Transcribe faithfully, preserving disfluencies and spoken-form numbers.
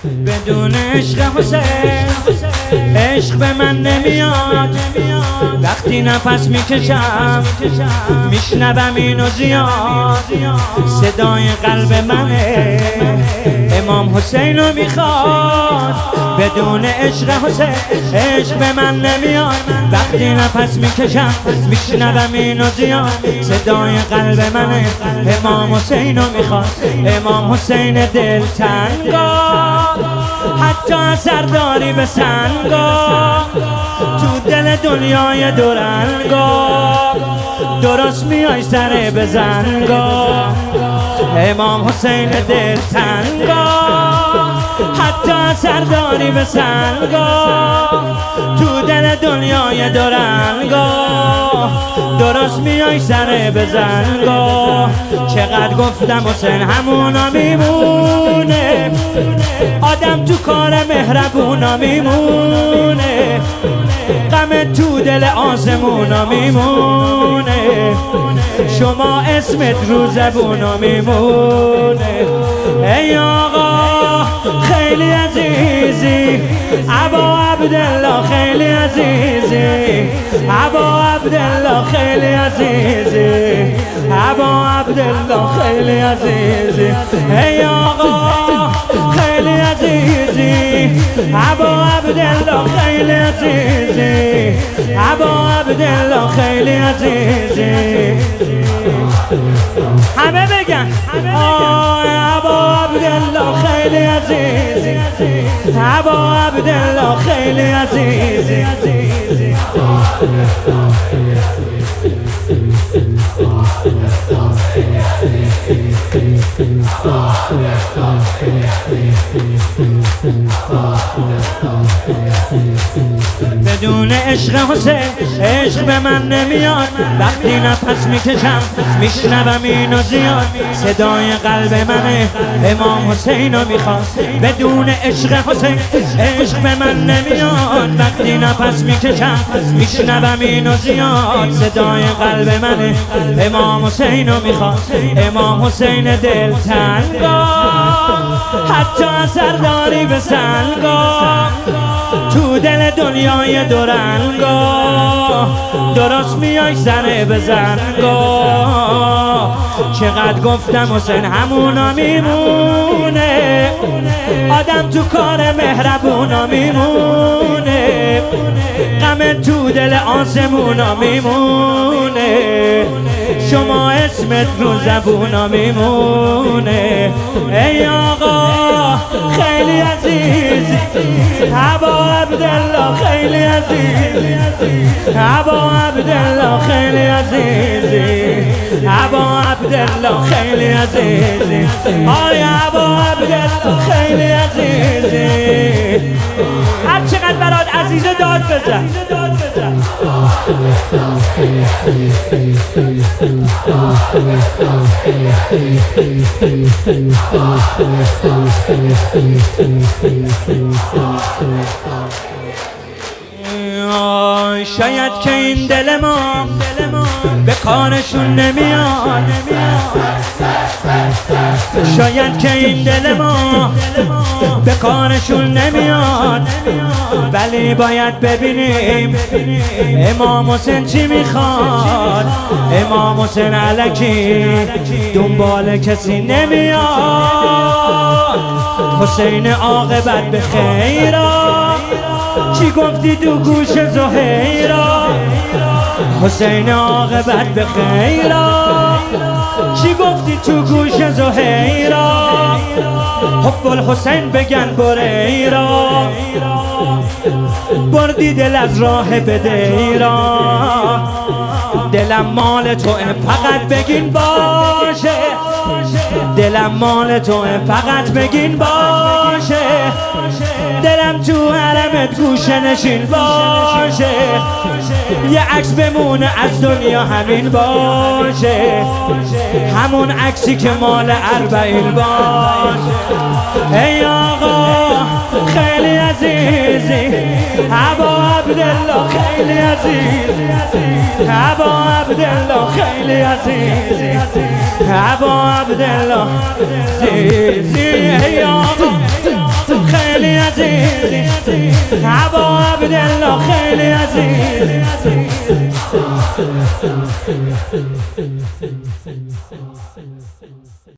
بدون عشق حسین عشق به من نمیاد. وقتی نفس میکشم میشنوم اینو زیاد، صدای قلب منه امام حسین رو میخواد. بدون عشق حسین عشق به من نمیاد. وقتی نفس میکشم میشنوم اینو زیاد، صدای قلب منه امام حسین رو میخواد. امام حسین دلتنگا حتی سرداری به سنگا، تو دل دنیای دورنگا درست میای سر بزنگا. امام حسین دلتنگا حتی سرداری به سنگا، تو دل دنیای دورنگا درست میای سر بزنگا. چقدر گفتم حسین همونا میمونه، آدم تو کار مهربونا میمونه، غم تو دل آسمونا میمونه، شما اسمت رو زبونا میمونه. ای آقا خیلی عزیزی ابا عبدالله، خیلی عزیزی ابا عبدالله، خیلی عزیزی ابا عبدالله، خیلی عزیزی. ای آقا خیلی عزیزی ابا عبدالله، خیلی عزیزی ابا عبدالله، خیلی عزیزی. همه بگن ابا عبدالله خیلی عزیزی ابا عبدالله، خیلی عزیزی. بدون عشق حسین عشق به من نمیاد. وقتی نفس میکشم میشنوم اینو زیاد، صدای قلب منه امام حسین رو میخواد. بدون عشق حسین عشق به من نمیاد. وقتی نفس میکشم میشنوم اینو زیاد، صدای قلب منه امام حسین رو میخواد. امام حسین دلتنگا حتی سرداری به سنگا، تو دل دنیای دورنگا درست میای سر بزنگا. چقدر گفتم حسین همونا میمونه، آدم تو کار مهربونا میمونه، غم تو دل آسمونا میمونه، شما اسمت رو زبونا میمونه. ای آقا خیلی عزیزی ابا عبدالله، خیلی عزیزی ابا عبدالله، خیلی عزیزی ابا عبدالله، خیلی عزیزی. آی ابا عبدالله خیلی عزیزی. هر چقدر برات عزیزه داد بزن. شاید که این دل ما به کارشون نمیاد، شاید که این دل ما به کارشون نمیاد، ولی باید ببینیم امام حسین چی میخواد. امام حسین الکی دنبال کسی نمیاد، حسین عاقبت به خیرا. چی گفتی تو گوش زهیرا؟ حسین عاقبت به خیرا. چی گفتی تو گوش زهیرا؟ حب الحسین بگن بریرا، بردی دل از راه بدیرا. دلم مال تو فقط بگین باشه، دلم مال تو فقط بگین باشه، دلم تو حرمت گوشه نشین باشه، یه عکس بمونه از دنیا همین باشه، همون عکسی که مال اربعین باشه. ای آقا خیلی عزیزی ابا عبدالله، خیلی عزیزی ابا عبدالله، خیلی عزیزی ابا عبدالله عزیزی. ای آقا عزیز عبا عبدالله خیلی عزیز